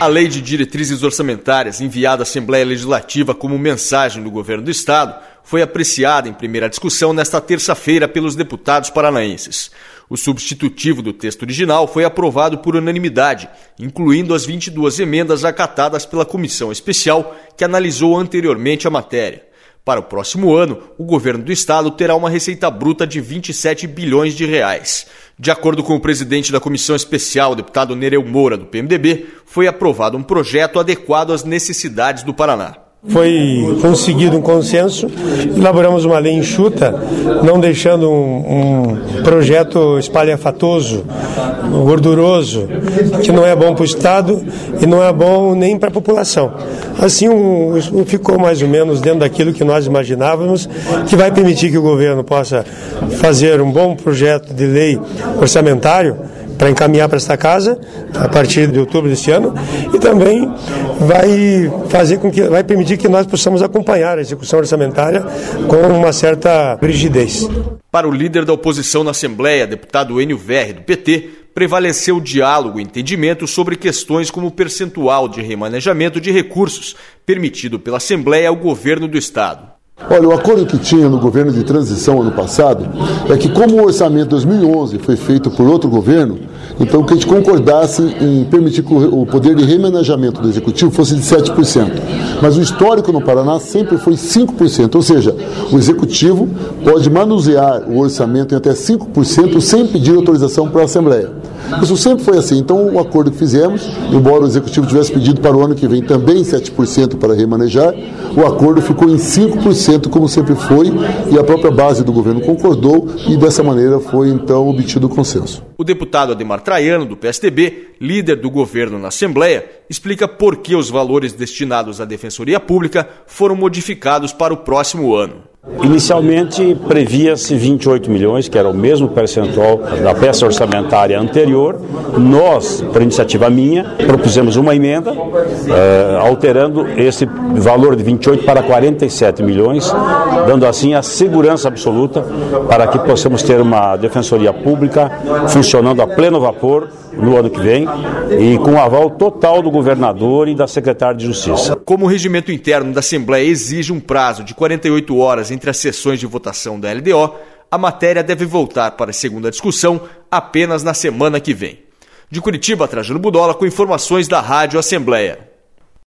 A Lei de Diretrizes Orçamentárias, enviada à Assembleia Legislativa como mensagem do Governo do Estado, foi apreciada em primeira discussão nesta terça-feira pelos deputados paranaenses. O substitutivo do texto original foi aprovado por unanimidade, incluindo as 22 emendas acatadas pela Comissão Especial que analisou anteriormente a matéria. Para o próximo ano, o governo do estado terá uma receita bruta de 27 bilhões de reais. De acordo com o presidente da Comissão Especial, o deputado Nereu Moura, do PMDB, foi aprovado um projeto adequado às necessidades do Paraná. Foi conseguido um consenso, elaboramos uma lei enxuta, não deixando um projeto espalhafatoso, gorduroso, que não é bom para o Estado e não é bom nem para a população. Assim, ficou mais ou menos dentro daquilo que nós imaginávamos, que vai permitir que o governo possa fazer um bom projeto de lei orçamentário para encaminhar para esta casa a partir de outubro deste ano, e também vai permitir que nós possamos acompanhar a execução orçamentária com uma certa rigidez. Para o líder da oposição na Assembleia, deputado Enio Verri, do PT, prevaleceu o diálogo e entendimento sobre questões como o percentual de remanejamento de recursos permitido pela Assembleia ao governo do Estado. Olha, o acordo que tinha no governo de transição ano passado é que, como o orçamento de 2011 foi feito por outro governo, então que a gente concordasse em permitir que o poder de remanejamento do Executivo fosse de 7%. Mas o histórico no Paraná sempre foi 5%, ou seja, o Executivo pode manusear o orçamento em até 5% sem pedir autorização para a Assembleia. Isso sempre foi assim. Então, o acordo que fizemos, embora o Executivo tivesse pedido para o ano que vem também 7% para remanejar, o acordo ficou em 5%, como sempre foi, e a própria base do governo concordou, e dessa maneira foi, então, obtido o consenso. O deputado Ademar Traiano, do PSDB, líder do governo na Assembleia, explica por que os valores destinados à Defensoria Pública foram modificados para o próximo ano. Inicialmente previa-se 28 milhões, que era o mesmo percentual da peça orçamentária anterior. Nós, por iniciativa minha, propusemos uma emenda alterando esse valor de 28 para 47 milhões, dando assim a segurança absoluta para que possamos ter uma defensoria pública funcionando a pleno vapor no ano que vem e com o aval total do governador e da secretária de Justiça. Como o regimento interno da Assembleia exige um prazo de 48 horas entre as sessões de votação da LDO, a matéria deve voltar para a segunda discussão apenas na semana que vem. De Curitiba, Trajano Budola, com informações da Rádio Assembleia.